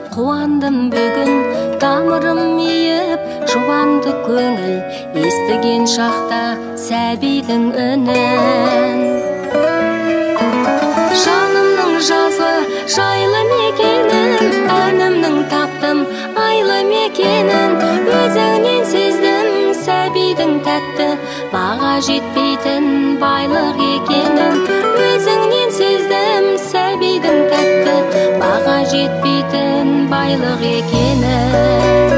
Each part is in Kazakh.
Қуандым бүгін тамырым иіп, жұбанды көңіл естіген шақта сәбидің үнін. Жанымның жазы жайлы мекенін, әнімнің таптым айлы мекенін. Өзіңнен сездім сәбидің тәтті, баға жетпейтін байлық екенін. Өзіңнен сездім сәбидің тәтті, баға жетпейтін байлық екенін.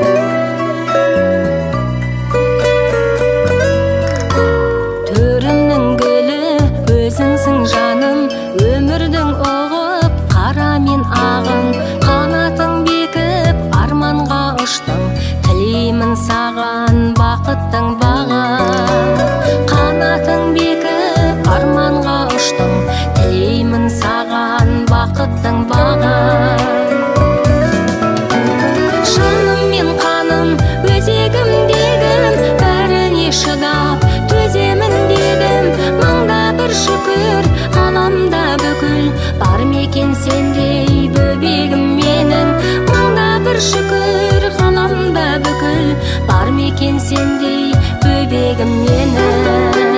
Төрімнің гүлі өзіңсің жаным, өмірдің оғып қара мен ағын. Қанатың бекіп арманға ұштың, тілеймін саған бақыттың бағын. Қанатың бекіп арманға ұштың, тілеймін саған бақыттың бағын. Жаным мен қаным өзегімдегім, бәріне шыдап төземін дедім. Мыңда бір шүкір ғаламда бүкіл, бар мекен сендей бөбегім менің. Мыңда бір шүкір ғаламда бүкіл, бар мекен сендей бөбегім менің.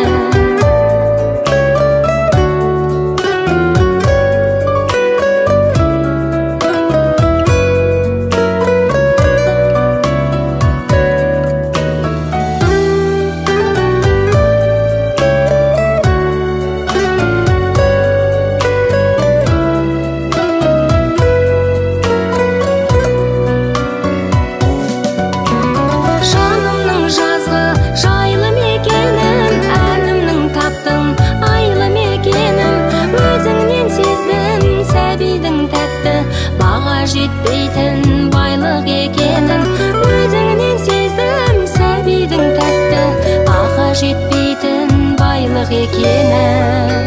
Жетпейтін байлық екенін. Өзіңнен сездім сәбидің тәтті, баға жетпейтін байлық екенін.